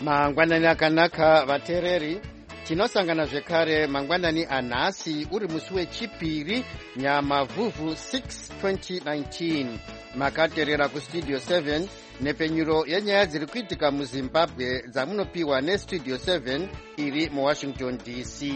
Mangwanani akanaka vatereri, tinosangana zvekare mangwanani anhasi uri musi wechipiri Nyamavhuvhu 6 2019. Makaterera kustudio 7 nepenyuro yenyaya dziri kuitika muZimbabwe dzamunopiwa nestudio 7 iri muWashington DC.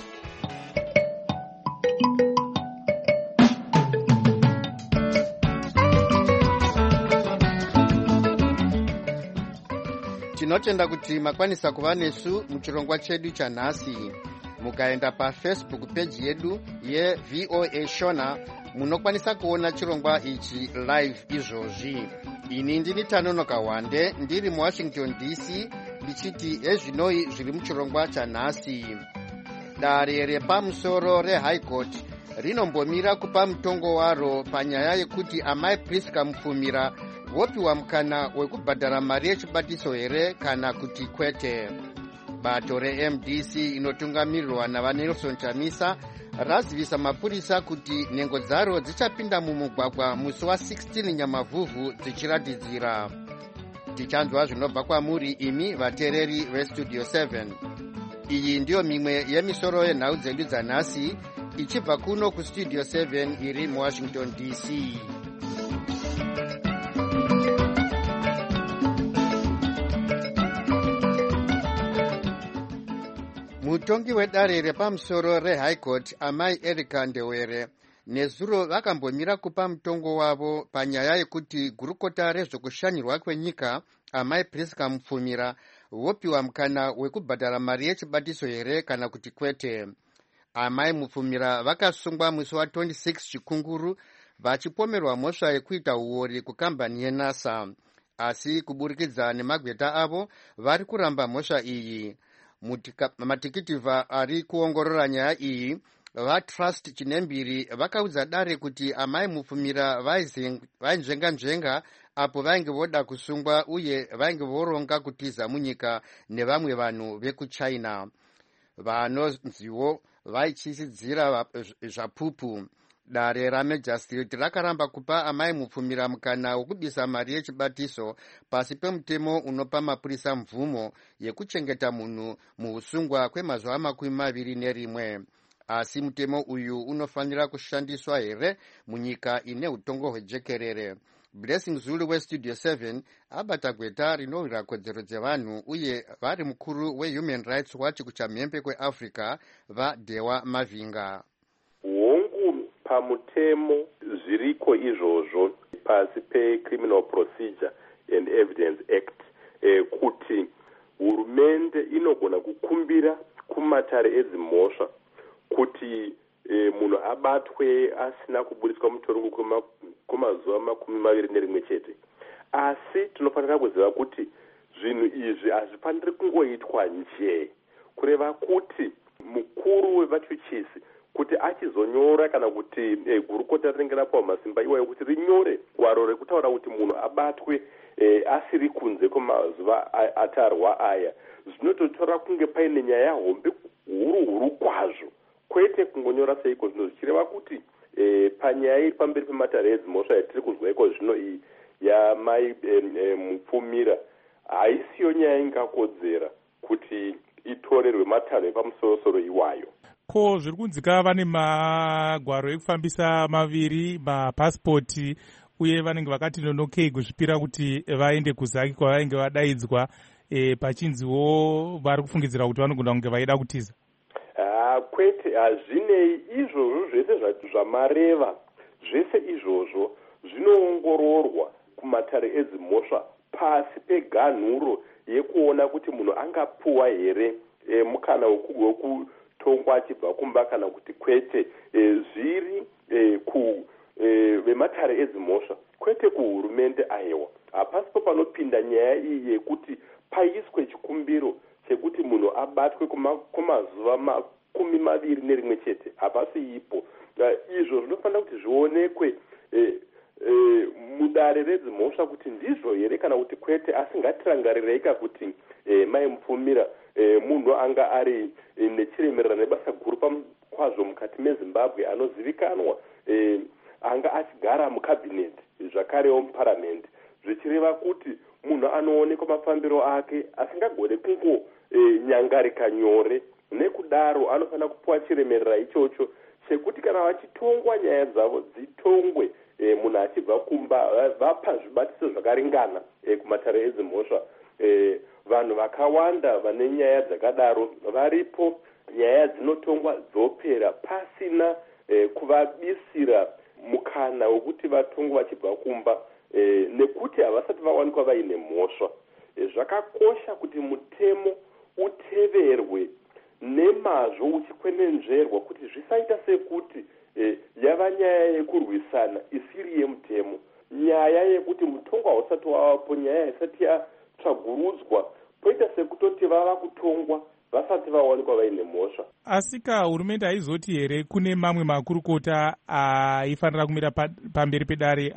Tinotenda kuti makwanisa kuva nesu muchirongwa chedu chanhasi. Mukaenda paFacebook page yedu yeVOA Shona munokwanisa kuona chirongwa ichi live izvozvi. Ini ndini Tanonoka Wande ndiri muWashington DC ndichiti ezvinoi zviri muchirongwa chanhasi. Dare repamusoro reHigh Court rinombomira kupa mutongo waro panyaya yekuti amai Priska Mupfumira vopiwa mukana wekubhadhara mari yechibatiso here kana kuti kwete. Bato reMDC inotungamirirwa naVaNelson Chamisa razivisa mapurisa kuti nhengo dzaro dzichapinda mumugwagwa musi wa16 Nyamavhuvhu dzichiratidzira. Tichanzwa zvinobva kwamuri imi vatereri vestudio 7. Iyi ndiyo mimwe yemisoro yenhau dzedu dzanhasi ichibva kuno kustudio 7 iri muWashington DC. Mutongi wedare repamusoro reHigh Court amai Erica Ndewere nezuro vakambomira kupa mutongo wavo panyaya yekuti gurukota rezvokushanyirwa kwenyika amai Priska Mupfumira vopiwa mukana wekubhadhara mari yechibatiso here kana kuti kwete. Amai Mupfumira vakasungwa musi wa26 Chikunguru vachipomerwa mhosva yekuita uori kukambani yeNASA, asi kuburikidza nemagweta avo vari kuramba mhosva iyi. Matikitivha ari kuongorora nyaya iyi vaTrust Chinembiri vakaudza dare kuti amai Mupfumira vainzvenga apo vainge voda kusungwa uye vainge voronga kutiza munyika nevamwe vanhu vekuChina. Vanonziwo vaichisidzira zvapupu. Dare raMagistrate rakaramba kupa amai Mupfumira mukana wekubisa mari yechibatiso pasi pemutemo unopa mapurisa mvumo yekuchengeta munhu muusungwa kwemazuva 21. Asi mutemo uyu unofanira kushandiswa here munyika ine utongo hwejekerere. Blessing Zulu westudio 7 abata gweta rinowira kodzero dzevanhu uye vari mukuru weHuman Rights Watch kuchamhembe kweAfrica vaDewa Mavinga. Pamutemo zviriko izvozvo pasi peCriminal Procedure and Evidence Act kuti hurumende inogona kukumbira kumatare edzimhosva kuti munhu abatwe asina kuburiswa mutorongo kwemazuva 21 chete. Asi tinofanira kuziva kuti zvinhu izvi hazvifaniri kungoitwa njee, kureva kuti mukuru wevachuchisi kuti achizonyora kana kuti gurukota rinenge rapawo masimba iwayo kuti rinyore gwaro rekutaura kuti munhu abatwe asiri kunze kwemazuva atarwa aya, zvinototora kunge paine nyaya hombe huru kwazvo, kwete kungonyora seiko zvino zvichireva kuti panyaya iri pamberi pematare edzimhosva yatiri kuzwa iko zvino iyi yamai Mupfumira haisiyo nyaya ingakodzera kuti itorerwe matanho epamusoro iwayo. Ko zviri kunzika vane magwaro ekufambisa maviri, mapasipoti, uye vanenge vakati nonokei kuzvipira kuti vaende kuzaki kwavainge vadaidzwa, pachinziwo vari kufungidzira kuti vanogona kunge vaida kutiza. Kwete, hazvinei izvozvo zvese zvamareva, zvese izvozvo zvinoongororwa kumatare edzimhosva pasi peganhuro yekuona kuti munhu angapuwa here mukana wekutongwa achibva kumba kana kuti kwete, zviri vematare edzimhosva, kwete kuhurumende aiwa. Hapasipo panopinda nyaya iyi yekuti paiswe chikumbiro chekuti munhu abatwe kwemazuva 21 chete, hapasi ipo. Izvo zvinofanira kuti zvionekwe mudare redzimhosva kuti ndizvo here kana kuti kwete. Asi ngatirangarirei kuti mai Mupfumira munhu anga ari nechiremerera nebasa guru kwazvo mukati meZimbabwe, anozivikanwa, anga achigara mukabineti zvakarewo muparamende, zvichireva kuti munhu anoonekwa mafambiro ake asingagone kungo nyangarika nyore. Nekudaro anofanira kupuwa chiremerera ichocho chekuti kana vachitongwa nyaya dzavo dzitongwe munhu achibva kumba, vapa zvibatiso zvakaringana kumatare edzimhosva. Vanhu vakawanda vane nyaya dzakadaro varipo. Nyaya dzinotongwa dzopera pasina kuvabisira mukana wekuti vatongwe vachibva kumba, nekuti havasati vawanikwa vaine mhosva. Zvakakosha kuti mutemo uteverwe nemazvo uchikwenenzverwa kuti zvisaita sekuti yava nyaya yekurwisana isiri yemutemo, nyaya yekuti mutongwa hausati wavapo, nyaya isati yatsvagurudzwa, poita sekutoti vava kutongwa vasati vawanikwa vaine mhosva. Asika hurumende haizoti here kune mamwe makurukota aifanira kumira pamberi pedare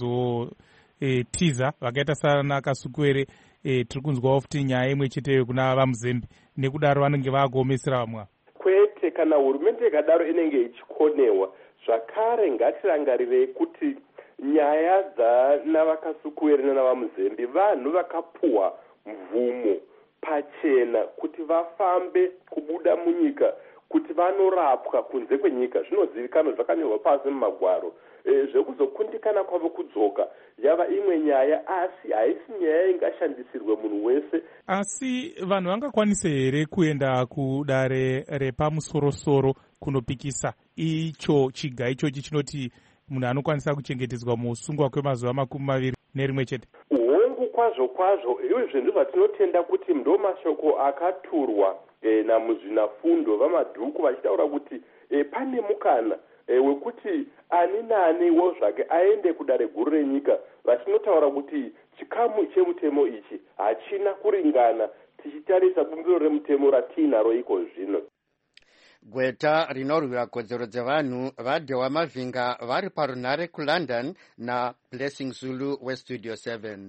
akazotiza vakaita sana Kasukwere. Tiri kunzwawo futi nyaya imwe cheteyo kuna vaMuzembe, nekudaro vanenge vaakuomesera vamwe. Kwete, kana hurumende ikadaro inenge ichikonewa. Zvakare ngatirangarirei kuti nyaya dzanavakasukuwere nanavaMuzembe vanhu vakapuwa mvumo pachena kuti vafambe kubuda munyika, kuti vanorapwa kunze kwenyika. Zvinozivikanwa, zvakanyorwa pasi mumagwaro. Zvekuzokundikana kwavo kudzoka yava imwe nyaya, asi haisi nyaya ingashandisirwe munhu wese. Asi vanhu vangakwanise here kuenda kudare repamusorosoro kunopikisa icho chiga ichochi chinoti munhu anokwanisa kuchengetedzwa muusungwa kwemazuva 21 chete? Hongu kwazvo kwazvo. Izvi ndizvo zvatinotenda kuti ndo mashoko akaturwa namuzvinafundo vamadhuku vachitaura kuti pane mukana wekuti ani naaniwo zvake aende kudare guru renyika, vachinotaura kuti chikamu chemutemo ichi hachina kuringana tichitarisa bumbiro remutemo ratiinaro iko zvino. Gweta rinorwira kodzero dzevanhu vaDhewa Mavhinga vari parunhare kuLondon naBlessing Zulu weStudio 7.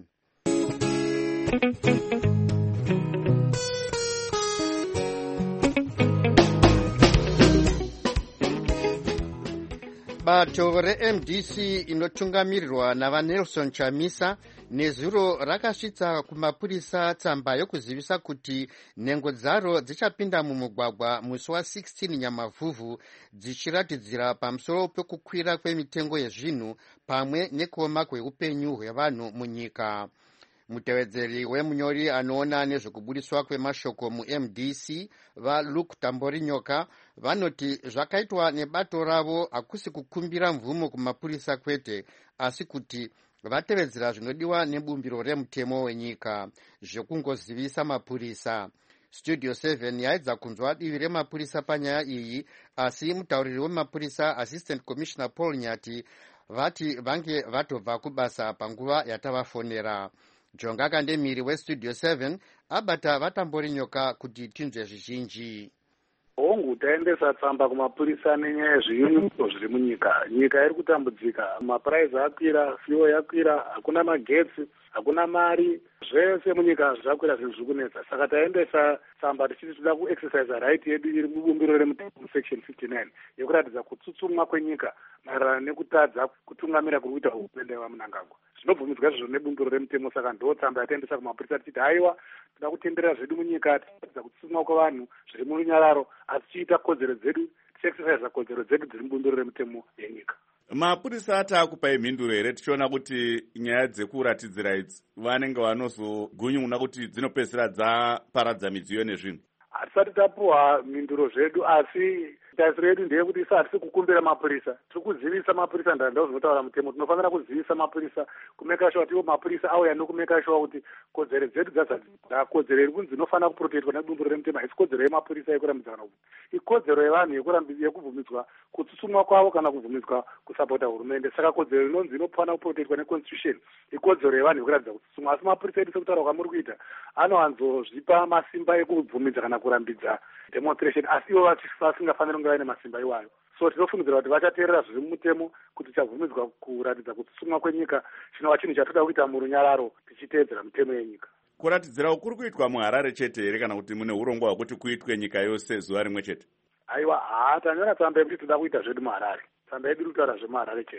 Bato reMDC inotungamirirwa navaNelson Chamisa nezuro rakasvitsa kumapurisa tsamba yokuzivisa kuti nhengo dzaro dzichapinda mumugwagwa musi wa16 Nyamavhuvhu dzichiratidzira pamusoro pekukwira kwemitengo yezvinhu pamwe nekuoma kweupenyu hwevanhu munyika. Mutevedzeri wemunyori anoona nezvekubudiswa kwemashoko muMDC vaLuke Tamborinyoka vanoti zvakaitwa nebato ravo hakusi kukumbira mvumo kumapurisa kwete, asi kuti vatevedzera zvinodiwa nebumbiro remutemo wenyika zvekungozivisa mapurisa. Studio 7 yaedza kunzwa divi remapurisa panyaya iyi, asi mutauriri wemapurisa Assistant Commissioner Paul Nyati vati vange vatobva kubasa panguva yatavafonera. Jonga Kandemiri weStudio 7 abata vaTamborinyoka kuti tinzwe zvizhinji. Hongu taendesa tsamba kumapurisa nenyaya yezviyungu zviri munyika. Nyika iri kutambudzika, mapuraizi akwira, fuel yakwira, hakuna magetsi, hakuna mari, zvese munyika zvakwira zvinhu zviri kunetsa. Saka taendesa tsamba tichiti toda kuexercise right yedu iri mubumbiro remutemo section 59 yekuratidza kutsutsumwa kwenyika maererano nekutadza kutungamira kuri kuita hurumende yaMnangagwa. Zvinobvumidzwa izvozvo nebumbiro remutemo, saka ndo tsamba yataendesa kumapurisa tichiti haiwa toda kutenderera zvedu munyika, tichiratidza kutsutsumwa kwevanhu zviri murunyararo, asi tichiita kodzero dzedu, tichiexercise kodzero dzedu dziri mubumbiro remutemo yenyika. Mapurisa atakupai mhinduro here tichiona kuti nyaya dzekuratidzira idzi vanenge vanozogunyuna kuti dzinopedzisira dzaparadza midziyo nezvinhu? Hatisati tapuwa mhinduro zvedu, asi tarisiro yedu ndeyekuti isa hatisi kukumbira mapurisa, tiri kuzivisa mapurisa. Ndandau zvinotaura mutemo, tinofanira kuzivisa mapurisa, kumeka shuwa kuti mapurisa auya nokumeka shuwa kuti kodzero dzedu dzadzadzira. Kodzero iri kunzi inofanira kuprotektwa nebumbiro remutemo, haisi kodzero yemapurisa yekurambidza kuti ikodzero yevanhu yekubvumidzwa kutsutsumwa kwavo kana kubvumidzwa kusapota hurumende. Saka kodzero inonzi inofanira kuprotektwa neconstitution ikodzero yevanhu yekuratidza kutsutsumwa, asi mapurisa edu sekutaura kwamuri kuita anowanzozvipa masimba ekubvumidza kana kurambidza demonstration, asi ivo vasingafaniri kunge vaine masimba iwayo. So tinofungidzira kuti vachateerera zviri mumutemo kuti chabvumidzwa kuratidza kutsutsumwa kwenyika chinova chinhu chatoda kuita murunyararo tichiteedzera mutemo yenyika. Kuratidzira kuri kuitwa muHarare chete here kana kuti mune urongwa hwekuti kuitwe nyika yose zuva rimwe chete? Aiwa, tanyora tsamba yekuti toda kuita zvedu muHarare. Tsamba yedu iri kutaura zvemuHarare chete.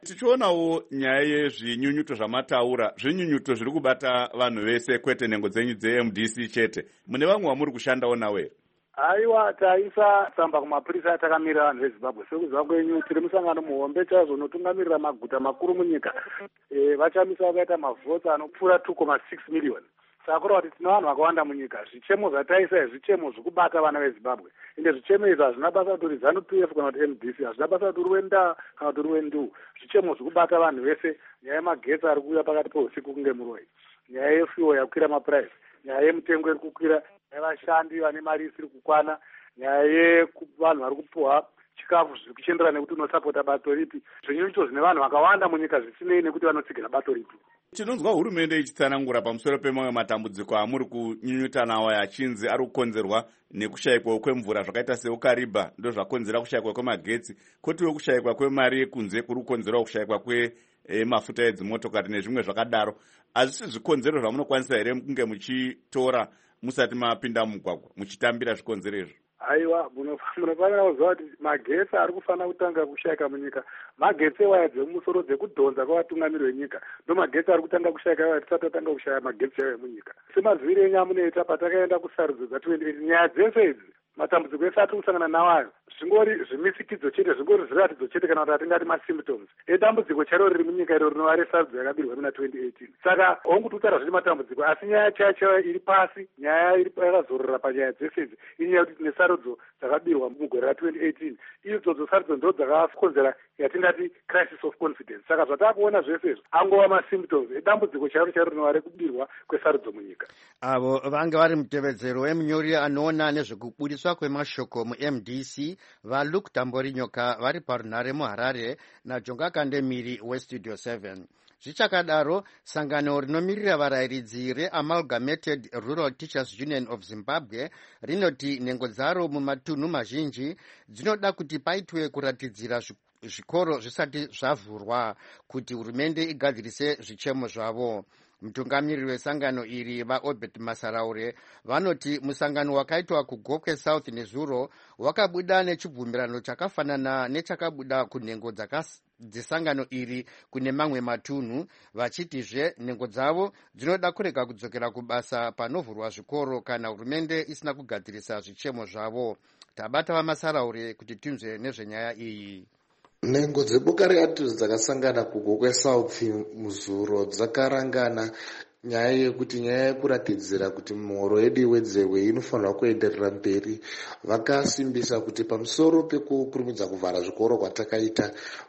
tichionawo nyaya yezvinyunyuto zvamataura, zvinyunyuto zviri kubata vanhu vese, kwete nhengo dzenyu dzeMDC chete. Mune vamwe vamuri kushandawo nawo here? Aiwa, taisa tsamba kumapurisa atakamirira vanhu veZimbabwe. Sekuziva kwenyu tiri musangano muhombe chaizvo unotungamirira maguta makuru munyika. Vachamisa vakaita mavhotsi anopfuura 2.6 miliyoni. Saka kureva kuti tine vanhu vakawanda munyika. Zvichemo zvataisa zvichemo zvekubata vana veZimbabwe. Ende zvichemo izvi hazvina basa kuti uri ZANU-PF kana kuti MDC, hazvina basa kuti uri wenda kana kuti uri wendu. Zvichemo zvekubata vanhu vese. Nyaya yemagetsi ari kuuya pakati peusiku kunge muroi. Nyaya yefuel yakwira mapuraisi. Nyaya yemutengo iri kukwira. Nyaya yevashandi vane mari isiri kukwana. Nyaya yevanhu vari kupuhwa chikafu zviri kuchenderana nekuti unosapota bato ripi. Zvinyunyuto zvine vanhu vakawanda munyika zvisinei nekuti vanotsigira bato ripi. Tinonzwa hurumende ichitsanangura pamusoro pemamwe matambudziko amuri kunyunyuta nawo achinzi ari kukonzerwa nekushayikwa kwemvura zvakaita seukariba ndo zvakonzera kushayikwa kwemagetsi, kotiwo kushayikwa kwemari yekunze kuri kukonzerawo kushayikwa kwemafuta edzimotokari nezvimwe zvakadaro. Hazvisi zvikonzero zvamunokwanisa here kunge muchitora musati mapinda mumugwagwa muchitambira zvikonzero izvo? Aiwa, munofanira kuziva kuti magetsi ari kufanira kutanga kushayika munyika. Magetsi ewaya dzemumusoro dzekudhonza kwavatungamiri venyika. Ndo magetsi ari kutanga kushayika ewaya tisati tatanga kushaya magetsi ewaya munyika. Semazivire enyu amunoita patakaenda kusarudzo dza2018, nyaya dzese idzi matambudziko ese atiri kusangana nawo ayo zvingori zvimisikidzo chete, zvingori zviratidzo chete kana kuti atingati masymptoms edambudziko charo riri munyika iro rinova resarudzo yakabirwa muna 2018. Saka hongututaura zviri matambudziko, asi nyaya chayo iri pasi, nyaya yakazorora panyaya dzese idzi inyaya yekuti tine sarudzo dzakabirwa mugore ra2018. Idzodzo sarudzo ndo dzakakonzera yatingati crisis of confidence. Saka zvatakuona zvese izvo angova masymptoms edambudziko charo rinova rekubirwa kwesarudzo munyika. Avo vange vari mutevedzero wemunyori anoona nezvekubudiswa kwemashoko muMDC vaLuke Tamborinyoka vari parunhare muHarare naJonga Kandemiri weStudio 7. Zvichakadaro, sangano rinomirira varayiridzi reAmalgamated Rural Teachers Union of Zimbabwe rinoti nhengo dzaro mumatunhu mazhinji dzinoda kuti paitwe kuratidzira zvikoro zvisati zvavhurwa kuti hurumende igadzirise zvichemo zvavo. Mutungamiriri wesangano iri vaObert Masaraure vanoti musangano wakaitwa kuGokwe South nezuro wakabuda nechibvumirano chakafanana nechakabuda kunhengo dzesangano iri kune mamwe matunhu, vachitizve nhengo dzavo dzinoda kurega kudzokera kubasa panovhurwa zvikoro kana hurumende isina kugadzirisa zvichemo zvavo. Tabata vaMasaraure kuti tinzwe nezvenyaya iyi. Nhengo dzeboka reATUS dzakasangana kuGokwe South muzuro dzakarangana nyaya yekuti nyaya yekuratidzira kuti muhoro yedu wedzehwe inofanirwa kuenderera mberi. Vakasimbisa kuti pamusoro pekukurumidza kuvhara zvikoro kwatakaita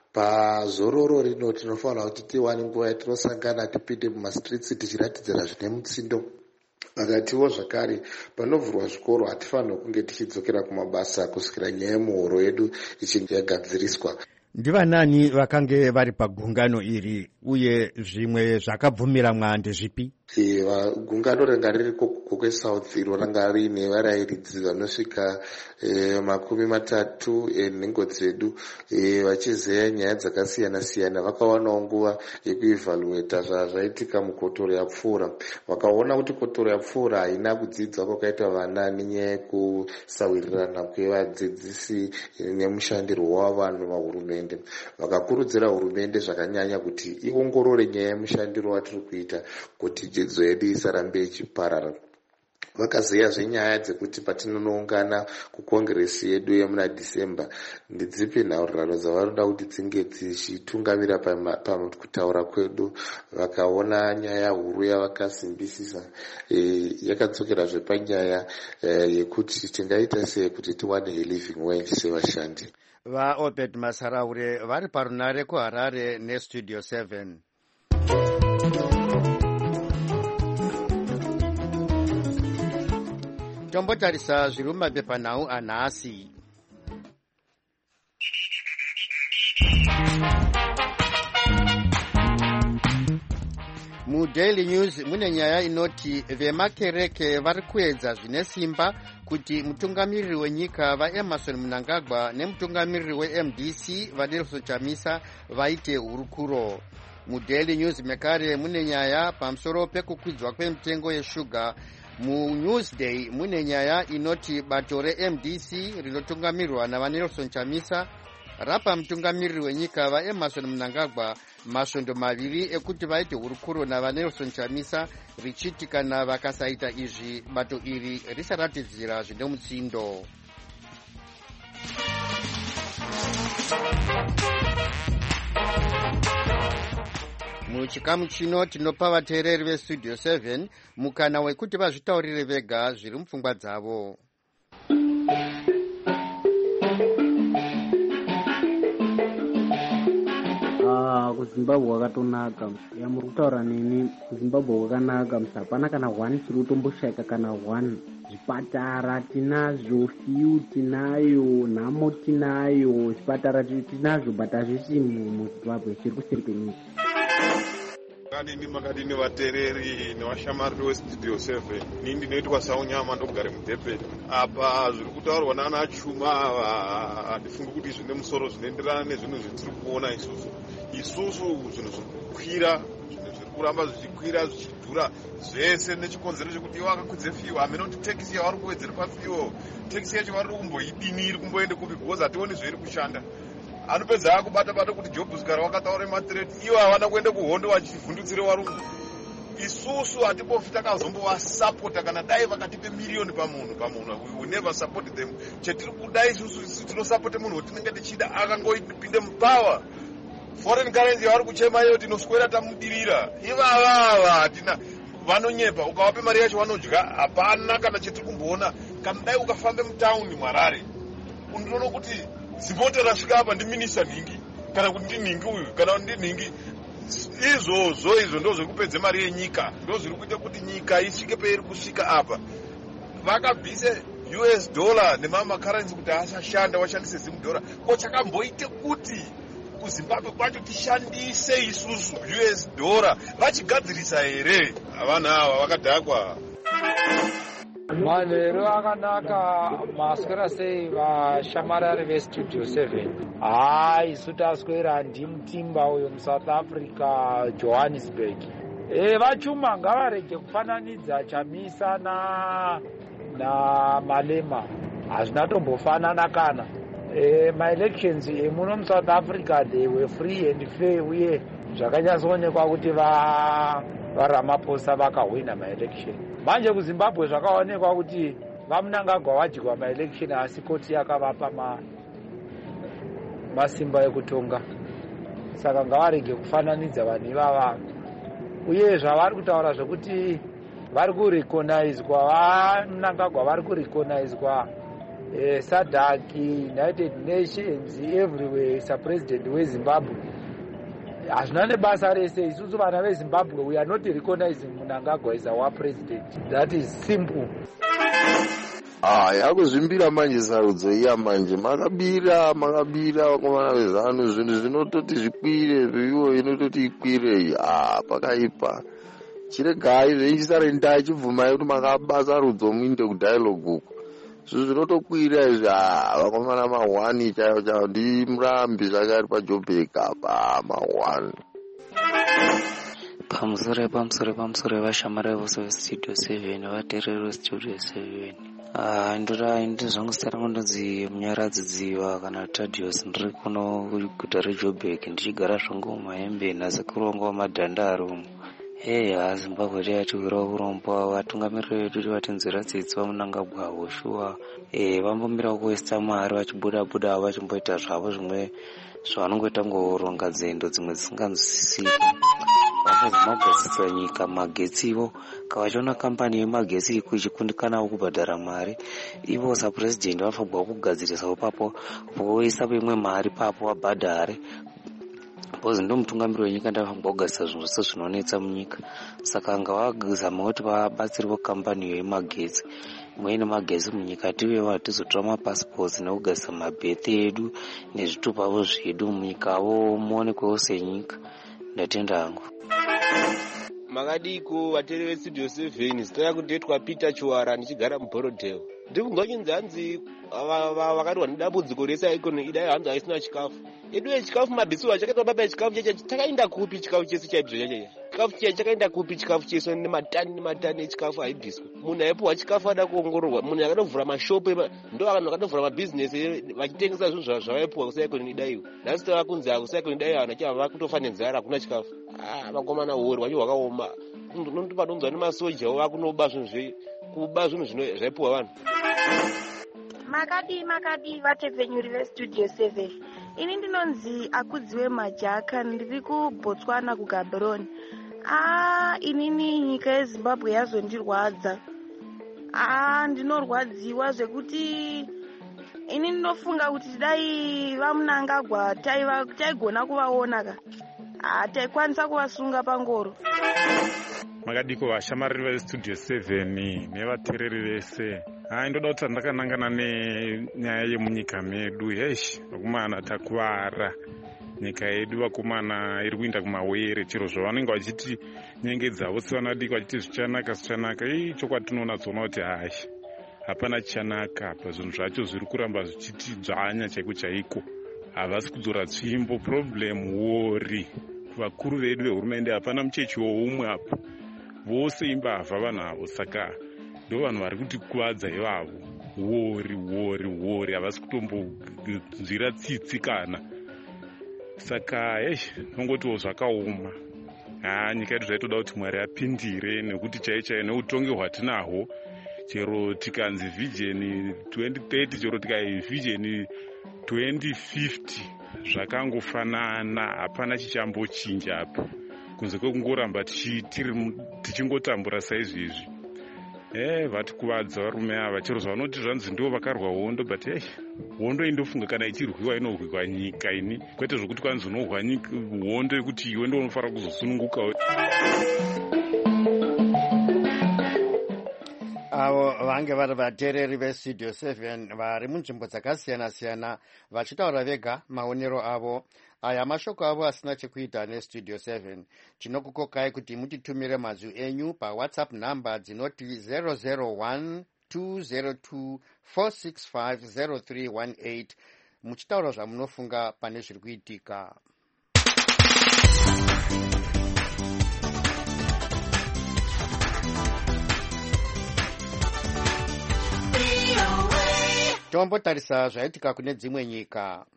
pazororo rino tinofanirwa kuti tiwane nguva yatinosangana tipinde mumastreets tichiratidzira zvine mutsindo. Vakatiwo zvakare panovhurwa zvikoro hatifanirwa kunge tichidzokera kumabasa kusvikira nyaya yemuhoro yedu ichinge yagadziriswa. Ndivanani vakange vari pagungano iri uye zvimwe zvakabvumira mwande zvipi? Gungano ranga ririko kuGokwe South iro ranga riine varayiridzi vanosvika 30 enhengo dzedu vachizeya nyaya dzakasiyana siyana. Vakawanawo nguva yekuevalueta zvaitika mukotoro yapfuura. Vakaona kuti kotoro yapfuura haina kudzidza kwakaita vana nenyaya yekusawirirana kwevadzidzisi nemushandirwo wavanhu vahurumende. Vakakurudzira hurumende zvakanyanya kuti iongorore nyaya yemushandiro watiri kuita kuti dzidzo yedu isarambe ichiparara. Vakazeya zvenyaya dzekuti patinonoungana kukongresi yedu yemuna December ndidzipi nhaurirano dzavanoda kuti dzinge dzichitungamira pakutaura kwedu. Vakaona nyaya huru yavakasimbisisa yakadzokerazve panyaya yekuti tingaita sei kuti tiwane living wage sevashandi. VaObert Masaraure vari parunhare kuHarare neStudio 7. Tombotarisa zviri mumapepanhau anhasi. MuDaily News mune nyaya inoti vemakereke vari kuedza zvine simba kuti mutungamiriri wenyika vaEmmerson Mnangagwa nemutungamiriri weMDC vaNelson Chamisa vaite hurukuro. MuDaily News mekare mune nyaya pamusoro pekukwidzwa kwemitengo yeshuga. MuNewsday mune nyaya inoti bato reMDC rinotungamirirwa navaNelson Chamisa rapa mutungamiriri wenyika vaEmmerson Mnangagwa masvondo maviri ekuti vaite hurukuro navaNelson Chamisa richiti kana vakasaita izvi bato iri risaratidzira zvine mutsindo. Muchikamu chino tinopa vateereri vestudio 7 mukana wekuti vazvitaurire vega zviri mupfungwa dzavo. kuZimbabwe wakatonaka muri kutaura neni. kuZimbabwe wakanaka hapana kana 1 chiri kutomboshaika kana 1. Zvipatara tinazvo, fiu tinayo, nhamo tinayo, zvipatara tinazvo, but hazvisi muZimbabwe, chiri kuseri kwenyika. Kadini makadini vateereri nevashamari vestudio 7 nini ndinoitwa saunyama ndogare muDurban. Apa zviri kutaurwa nana Chuma handifungi kuti zvine musoro zvinoenderana nezvinhu zvetiri kuona isusu zvinhu zviri kukwira, zvinhu zviri kuramba zvichikwira zvichidhura zvese nechikonzero chekuti ivo akakwidze fiwo. Hamene kuti tekisi yavari kuwedzera pafiwo, tekisi yacho vari kumboidini, iri kumboende kupi, because hationi zvairi kushanda. Anopedza akubata kuti Jobs Kara wakataura matireti, ivo havana kuenda kuhondo vachivhundutsire varungu. Isusu hatipofi takazombovasapota kana dai vakatipe miliyoni pamunhu. We will never support them. Chetiri kudai isusu tinosapote munhu watinenge tichida akangoipinde mupower. Foreign currency yavari kuchema iyo tinoswera tamudirira. Ivava hatina vanonyepa, ukawape mari yacho vanodya. Hapana kana chetiri kumboona kana dai ukafambe mutaundi mwarare unoona kuti zimboti rasvika apa ndiminisa nhingi kana kuti ndinhingi uyu kana kuti ndinhingi. Izvo ndozviri kupedza mari yenyika, ndozviri kuita kuti nyika isvike peiri kusvika apa. Vakabvise US dollar nemamakarenzi kuti asashanda, washandise Zim dollar. Ko chakamboite kuti kuZimbabwe kwacho tishandise isusu US dollar vachigadzirisa here? Havana ava vakadhakwa. Manheru akanaka, maswera sei vashamarari vestudio 7? Isu taswera ndimutimba uyo muSouth Africa, Johannesburg. Vachuma ngavarege kufananidza Chamisa naMalema, hazvina tombofanana kana. Maelections emuno muSouth Africa they were free and fair, uye zvakanyatsoonekwa kuti vaRamaphosa vakahwina maelection. Manje kuZimbabwe zvakaonekwa kuti vaMnangagwa wadyiwa maelection, asi koti yakavapa masimba ekutonga. Saka ngavarege kufananidza vanhu ivava. Uye zvavari kutaura zvokuti vari kurecognizwa, vaMnangagwa vari kurecognizwa SADC, United Nations, everywhere, president weZimbabwe. Hazvina nebasa rese. Isusu vana veZimbabwe, we are not recognizing Mnangagwa as our president. That is simple. Yakuzvimbira manje sarudzo iya manje makabira vakomana vezano, zvinhu zvinototi zvikwire, vivo inototi ikwire. Pakaipa chiregai zveichisare ndachibvumai kuti makabasa rudzo muinde kudialogue uku. Zvinhu zvinotokwira izvi. Vakomana ma1 chaivo ndimurambi zvakari paJoburg apa ma1. Pamusoro vashamari vose vestudio 7 vateereri vestudio 7. Ndiri zvangu zita rangu ndinonzi Munyaradzi Dziva kana Tadios. Ndiri kuno kuguta reJoburg ndichigara zvangu muMahembe nhasi kurongo wamadhandaro. Zimbabwe yatiwirawo urombo. Vatungamiriri vedu vatinzira tsitsi vaMnangagwa shuwa vambomirawo kuwesta mari vachibuda vachimboita zvavo zvimwe zvavanongoita ngoronga nzendo dzimwe dzisinganzwisisiki. Vambozamagadzisa nyika magetsivo, kavachiona kampani yemagetsi ichikundikanawo kubhadhara mari, ivo sapurezidendi vafabwa kugadzirisawo papo voisa imwe mari papo vabhadhare. Bozi ndo mutungamiriri wenyika ndafamba kugadzisa zvinhu zvose zvinonetsa munyika. Saka ngavazama kuti vabatsiriwo kampani yemagetsi. Muine magetsi munyika tivewo hatizotora mapassports nekugadzisa mabhethi edu nezvitupavo zvedu munyikavo muonekwewo senyika. Ndatenda hangu. Makadiko vateereri vestudio 7, zita rangu ndoitwa Peter Chiwara ndichigara muBorodale. ndikunzwa chinzi hanzi vakarwa nedambudziko resaekonomi idai hanzi haisina chikafu edu chikafu mabhisu achakaitwa baba yechikafu cheche takaenda kupi chikafu chesu chaibviswa chachecha chikafu cheche chakaenda kupi chikafu chesu nematani echikafu aibviswa munhu aipuhwa chikafu ada kuongororwa munhu akatovhura mashopu ndo vanhu vakatovhura mabhizinesi vachitengesa zvinhu zvavaipuhwa kusaekonomi idaiwo nhasi tava kunzi kusaekonomi idaiwo vanhu achava vakutofa nenzara hakuna chikafu vakomana hori wacho hwakaoma ndopadonzwa nemasojawo vakunoba zvinhu zvaipuhwa vanhu. makadi vatepfenyuri vestudio 7 ini ndinonzi akudziwe majaka ndiri kubotswana kugaborone. Inini nyika yezimbabwe yazondirwadza. Ndinorwadziwa zvekuti ini ndinofunga kuti dai vamunangagwa taigona kuvaona ka taikwanisa kuvasunga pangoro. makadiko vashamariri vestudio 7 nevateereri vese ndoda kuti ndakanangana nenyaya yemunyika medu vakomana takuvara nyika yedu vakomana iri kuinda kumawere chero zvavanenge vachiti nyenge dzavo sevanadiki vachiti zvichanaka chokwadi tinoona kuti hapana chichanaka apa zvinhu zvacho zviri kuramba zvichiti dzvanya chaiko havasi kudzora tsvimbo problem wori vakuru vedu vehurumende hapana muchechi woumwe apo vose imbavha vanhu avo saka ndo vanhu vari kuti kuvadza ivavo wori havasi kutombonzwira tsitsi kana saka nongotiwo zvakaoma nyika yedu zvaitoda kuti mwari apindire nekuti chaichai neutongi hwatinahwo chero tikanzi vision 2030 chero tikai vision 2050 zvakangofanana hapana chichambochinja apo kunze kwekungoramba tichingotambura saizvizvi vatikuvadza varume ava chero zvavanoti zvanzi ndo vakarwa hondo but hondo indofunga kana ichirwiwa inorwiwa nyika ini kwete zvokuti kwanzi unorwa hondo yekuti iwe ndo unofanira kuzosununguka. avo vange vari vateereri vestudio 7 vari munzvimbo dzakasiyana-siyana vachitaura vega maonero avo. Aya mashoko avo asina chekuita nestudio 7. Tinokukokai kuti mutitumire mazwi enyu pawhatsapp namba dzinoti 001-202-465-0318 muchitaura zvamunofunga pane zviri kuitika. Tombotarisa zvaitika kune dzimwe nyika.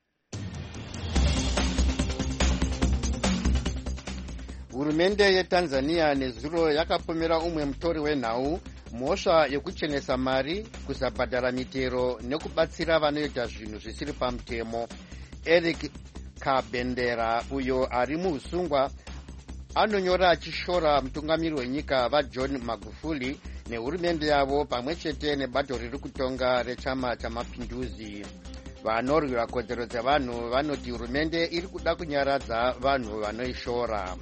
Hurumende yeTanzania nezuro yakapomera umwe mutori wenhau mhosva yekuchenesa mari, kuzabhadhara mitero nekubatsira vanoita zvinhu zvisiri pamutemo. Eric Kabendera uyo ari muusungwa anonyora achishora mutungamiri wenyika vaJohn Magufuli nehurumende yavo pamwe chete nebato riri kutonga rechama chamapinduzi. Vanorwira kodzero dzevanhu vanoti hurumende iri kuda kunyaradza vanhu vanoishora.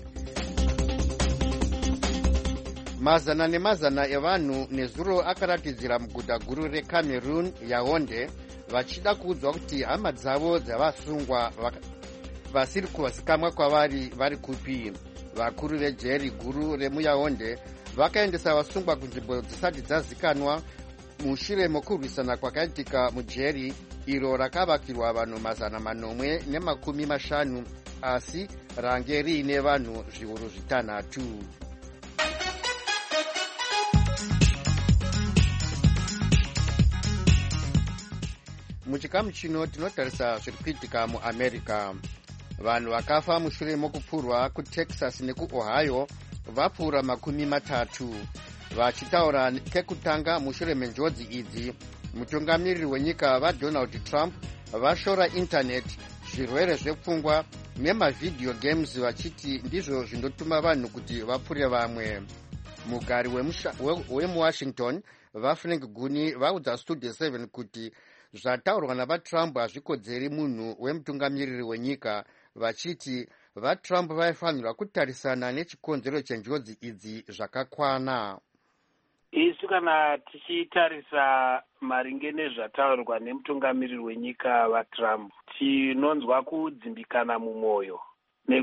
Mazana nemazana evanhu nezuro akaratidzira muguta guru reCameroon Yaounde vachida kuudzwa kuti hama dzavo dzavasungwa vasiri kuzikamwa kwavari vari kupi. Vakuru vejeri guru remuyaounde vakaendesa vasungwa kunzvimbo dzisati dzazikanwa mushure mekurwisana kwakaitika mujeri iro rakavakirwa vanhu 850 asi range riine vanhu zviuru 6. Muchikamu chino tinotarisa zviri kuitika muAmerica. Vanhu vakafa mushure mokupfurwa kuTexas nekuOhio vapfuura 30. Vachitaura kekutanga mushure menjodzi idzi, mutungamiriri wenyika vaDonald Trump vashora intaneti, zvirwere zvepfungwa nemavidhiyo games vachiti ndizvo zvindotuma vanhu kuti vapfure vamwe. Mugari wemuWashington vaFrank Guni vaudza Studio 7 kuti zvataurwa navaTrump hazvikodzeri munhu wemutungamiriri wenyika, vachiti vaTrump vaifanirwa kutarisana nechikonzero chenjodzi idzi zvakakwana. Isu kana tichitarisa maringe nezvataurwa nemutungamiriri wenyika vaTrump, tinonzwa kudzimbikana mumwoyo,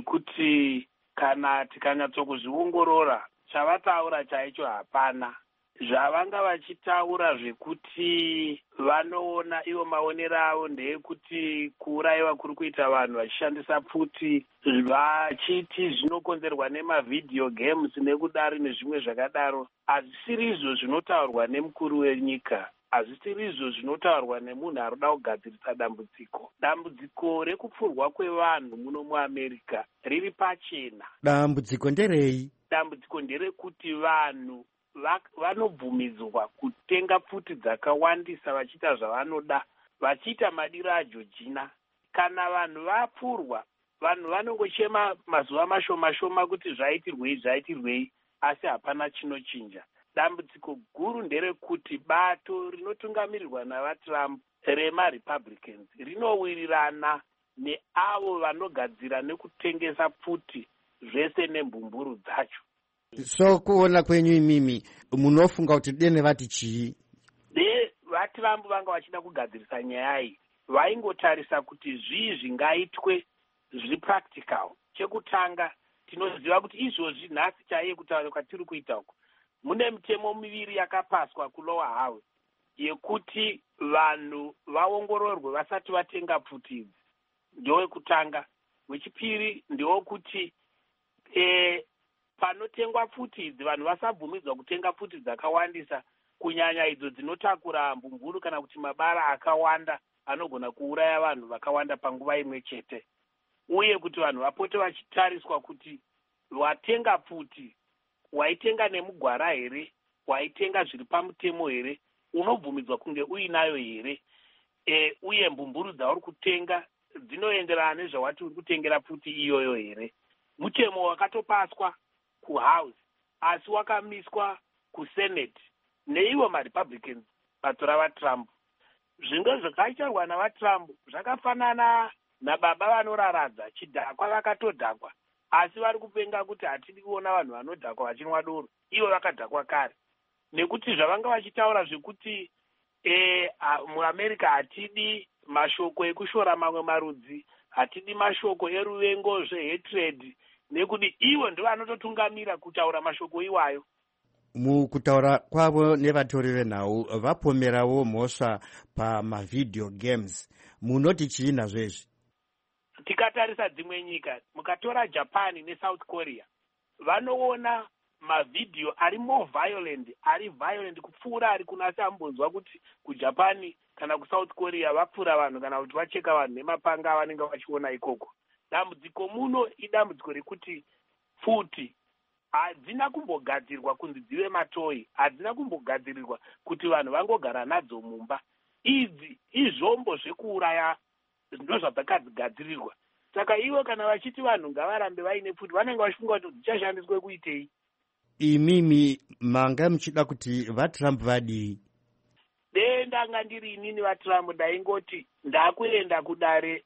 nekuti kana tikanyatsokuzviongorora chavataura chaicho hapana. zvavanga vachitaura zvekuti vanoona ivo maonero avo ndeyekuti kuurayiwa kuri kuita vanhu vachishandisa pfuti vachiti zvinokonzerwa nemavhidhiyo games nekudaro nezvimwe zvakadaro. Hazvisiri izvo zvinotaurwa nemukuru wenyika, hazvisiri izvo zvinotaurwa nemunhu ari kuda kugadzirisa dambudziko. Dambudziko rekupfurwa kwevanhu muno muamerica riri pachena. Dambudziko nderei? Dambudziko nderekuti vanhu vanobvumidzwa kutenga pfuti dzakawandisa vachiita zvavanoda, vachiita madiro ajojina. Kana vanhu vapfurwa, vanhu vanongochema mazuva mashoma kuti zvaitirwei, asi hapana chinochinja. Dambudziko guru nderekuti bato rinotungamirirwa navaTrump remaRepublicans rinowirirana neavo vanogadzira nekutengesa pfuti zvese nembumburu dzacho. So kuona kwenyu imimi munofunga kuti dene vati chii? VaTrump vanga vachida kugadzirisa nyaya iyi, vaingotarisa kuti zvii zvingaitwe zviri practical. Chekutanga, tinoziva kuti izvozvi nhasi chaiye kutaura kwatiri kuita uku, mune mitemo miviri yakapaswa kulower house yekuti vanhu vaongororwe vasati vatenga pfuti idzi. Ndowekutanga. Wechipiri ndewokuti panotengwa pfuti idzi vanhu vasabvumidzwa kutenga pfuti dzakawandisa, kunyanya idzo dzinotakura mbumburu kana kuti mabara akawanda anogona kuuraya vanhu vakawanda panguva imwe chete. Uye kuti vanhu vapote vachitariswa kuti watenga pfuti waitenga nemugwara here, waitenga zviri pamutemo here, unobvumidzwa kunge uinayo here, uye mbumburu dzauri kutenga dzinoenderana nezvawati uri kutengera pfuti iyoyo here. Mutemo wakatopaswa kuhouse asi wakamiswa kusenate neivo maRepublicans bato ravaTrump. Zvinge zvakaitarwa navaTrump zvakafanana nababa vanoraradza chidhakwa vakatodhakwa, asi vari kupenga kuti hatidi kuona vanhu vanodhakwa vachinwa doro, ivo vakadhakwa kare. Nekuti zvavanga vachitaura zvekuti muAmerica hatidi mashoko ekushora mamwe marudzi, hatidi mashoko eruvengo zvehatred, nekuti ivo ndovanototungamira kutaura mashoko iwayo. Mukutaura kwavo nevatori venhau vapomerawo mhosva pamavideo games, munoti chii nazvezvi? Tikatarisa dzimwe nyika, mukatora Japan neSouth Korea, vanoona mavideo ari more violent, ari violent kupfuura ari kunasi ambonzwa kuti kuJapan kana kuSouth Korea vapfura vanhu kana kuti vacheka vanhu nemapanga avanenge vachiona ikoko. Dambudziko muno idambudziko rekuti pfuti hadzina kumbogadzirwa kunzi dzive matoi, hadzina kumbogadzirirwa kuti vanhu vangogara nadzo mumba. Idzi izvombo zvekuuraya ndozvadzakagadzirirwa. Saka ivo kana vachiti vanhu ngavarambe vaine pfuti vanenge vachifunga kuti dzichashandiswe kuitei. Imimi manga muchida kuti vaTrump vadii? Ndanga ndiri inini vaTrump ndaingoti ndakuenda kudare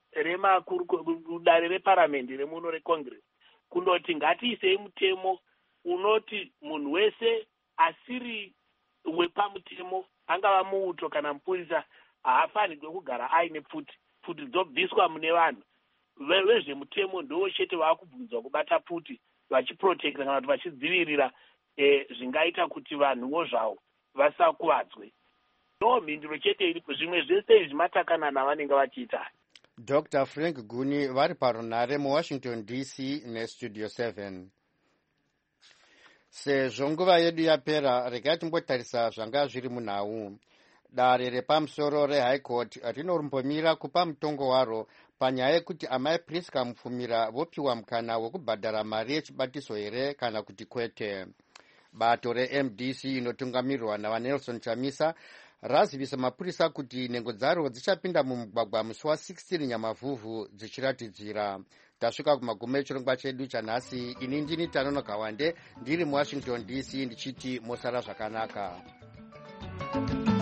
reparamende remuno reCongress kundoti ngatiisei mutemo unoti munhu wese asiri wepamutemo, angava muuto kana mupurisa, haafanirwe kugara aine pfuti. Pfuti dzobviswa mune vanhu vezvemutemo ndo chete vaakubvumidzwa kubata pfuti vachiprotecta kana kuti vachidzivirira zvingaita kuti vanhuwo zvavo vasakuvadzwe. No mhinduro chete iripo, zvimwe zvese izvi matakana navanenge vachiita. Dr. Frank Guni vari parunhare muWashington DC neStudio 7. Sezvo nguva yedu yapera, regai timbotarisa zvanga zviri munhau. Dare repamusoro reHigh Court rinorumbomira kupa mutongo waro panyaya yekuti amai Priska Mufumira vopiwa mukana wekubhadhara mari yechibatiso here kana kuti kwete. Bato reMDC inotungamirirwa navaNelson Chamisa razivisa mapurisa kuti nhengo dzaro dzichapinda mumugwagwa musi wa16 Nyamavhuvhu dzichiratidzira. Tasvika kumagumo echirongwa chedu chanhasi. Ini ndini Tanono Kawande ndiri muWashington DC ndichiti mosara zvakanaka.